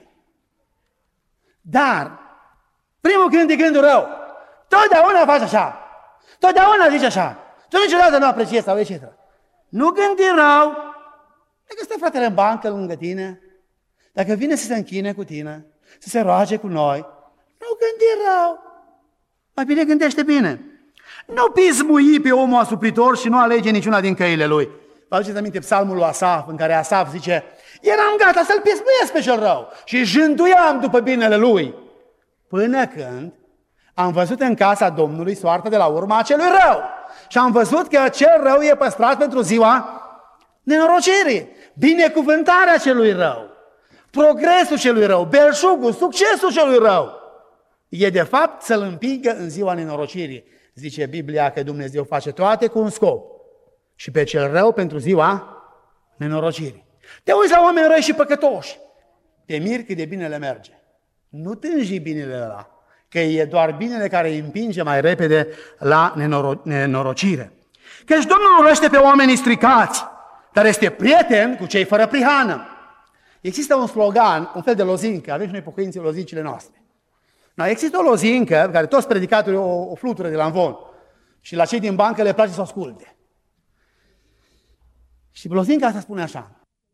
Speaker 1: Dar, primul gând e gândul rău. Totdeauna faci așa. Totdeauna zici așa. Tu niciodată nu apreciezi sau et cetera. Nu gândi rău. Dacă stă fratele în bancă lângă tine, dacă vine să se închine cu tine, să se roage cu noi, nu gândi rău. Mai bine gândește bine. Nu pismui pe omul asupritor și nu alege niciuna din căile lui. Vă aduceți aminte psalmul lui Asaf, în care Asaf zice, eram gata să-l pismuiesc pe cel rău și jânduiam după binele lui. Până când am văzut în casa Domnului soarta de la urma acelui rău. Și am văzut că cel rău e păstrat pentru ziua nenorocirii. Binecuvântarea celui rău, progresul celui rău, belșugul, succesul celui rău, e de fapt să-l împingă în ziua nenorocirii. Zice Biblia că Dumnezeu face toate cu un scop. Și pe cel rău pentru ziua nenorocirii. Te uiți la oameni răi și păcătoși. Te miri cât de bine le merge. Nu tânji binele ăla, că e doar binele care îi împinge mai repede la nenoro- nenorocire. Căci Domnul urăște pe oamenii stricați, dar este prieten cu cei fără prihană. Există un slogan, un fel de lozincă, avem și noi pocăinții lozincile noastre. No, există o lozincă care toți predicatorii o, o flutură de la învon și la cei din bancă le place să o asculte. Și lozinca asta spune așa: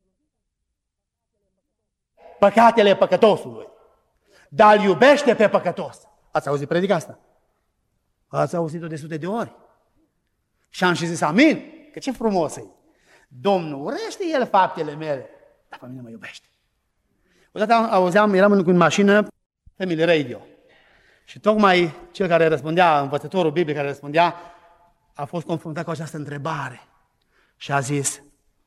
Speaker 1: păcatele păcătosului, dar îl iubește pe păcătos. Ați auzit predica asta? Ați auzit-o de sute de ori. Și am și zis amin, că ce frumos e. Domnul urește El faptele mele, dar pe mine mă iubește. Odată auzeam, eram în mașină, Family Radio. Și tocmai cel care răspundea, învățătorul biblic care răspundea, a fost confruntat cu această întrebare. Și a zis: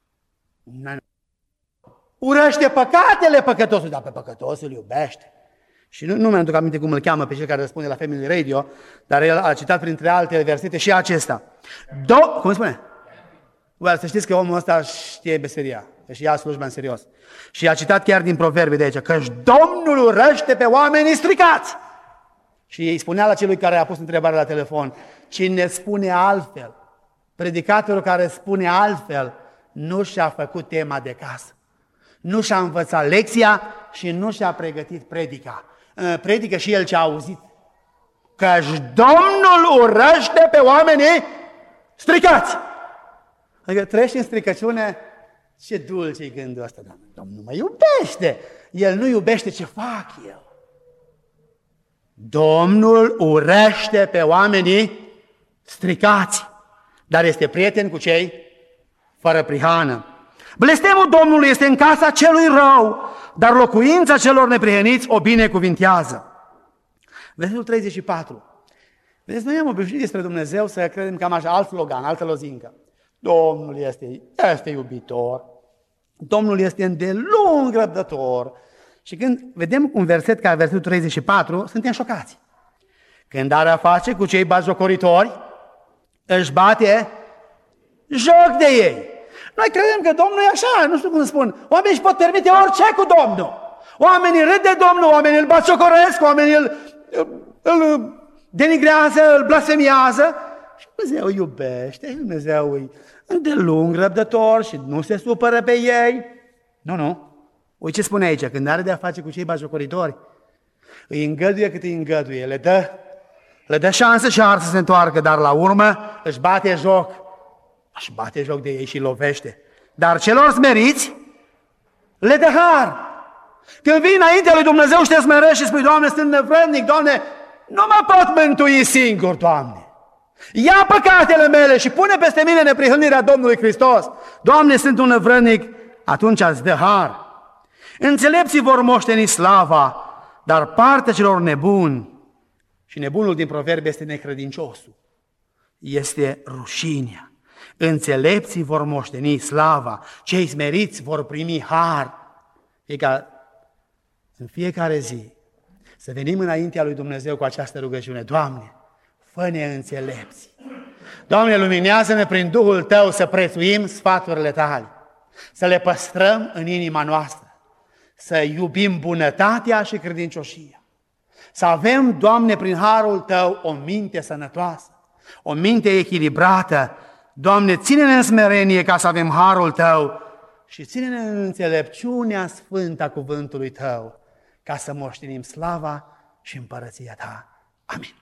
Speaker 1: urăște păcatele păcătosului, dar pe păcătosul îl iubește. Și nu, nu mi-am duc aminte cum îl cheamă pe cel care răspunde la Family Radio, dar el a citat printre alte versete și acesta. Do- cum spune? Well, să știți că omul ăsta știe meseria, și ia slujba în serios. Și a citat chiar din Proverbe de aici, căci Domnul urăște pe oamenii stricați. Și îi spunea la celui care a pus întrebarea la telefon: cine spune altfel, predicatorul care spune altfel, nu și-a făcut tema de casă. Nu și-a învățat lecția și nu și-a pregătit predica. Predică și el ce a auzit. Căci Domnul urăște pe oamenii stricați. Adică trăiești în stricăciune, ce dulce e gândul ăsta. Domnul mă iubește. El nu iubește ce fac eu. Domnul urăște pe oamenii stricați, dar este prieten cu cei fără prihană. Blestemul Domnului este în casa celui rău, dar locuința celor neprihăniți o binecuvintează. Versetul treizeci și patru. Vedeți, noi am obișnuit despre Dumnezeu să credem că am așa alt slogan, altă lozincă. Domnul este, este iubitor, Domnul este îndelung răbdător. Și când vedem un verset ca versetul treizeci și patru, suntem șocați. Când are a face cu cei batjocoritori, își bate joc de ei. Noi credem că Domnul e așa, nu știu cum să spun. Oamenii își pot permite orice cu Domnul. Oamenii râd de Domnul, oamenii îl batjocoresc, oamenii îl, îl denigrează, îl blasfemiază. Și Dumnezeu îi iubește, Dumnezeu îi îndelung răbdător și nu se supără pe ei. Nu, nu. Uite ce spune aici, când are de a face cu cei batjocoritori, îi îngăduie cât îi îngăduie, le dă, le dă șansă și ar să se întoarcă, dar la urmă își bate joc. Își bate joc de ei și lovește. Dar celor smeriți le dă har. Când vii înaintea lui Dumnezeu și te smerești și spui: Doamne, sunt nevrednic, Doamne, nu mă pot mântui singur, Doamne. Ia păcatele mele și pune peste mine neprihănirea Domnului Hristos. Doamne, sunt un nevrednic, atunci îți dă har. Înțelepții vor moșteni slava, dar partea celor nebuni, și nebunul din Proverbe este necredinciosul, este rușinea. Înțelepții vor moșteni slava, cei smeriți vor primi har. E ca în fiecare zi să venim înaintea lui Dumnezeu cu această rugăciune: Doamne, fă-ne înțelepți. Doamne, luminează-ne prin Duhul Tău să prețuim sfaturile Tale, să le păstrăm în inima noastră, să iubim bunătatea și credincioșia, să avem, Doamne, prin harul Tău o minte sănătoasă, o minte echilibrată. Doamne, ține-ne în smerenie ca să avem harul Tău și ține-ne în înțelepciunea sfântă a cuvântului Tău ca să moștenim slava și împărăția Ta. Amin.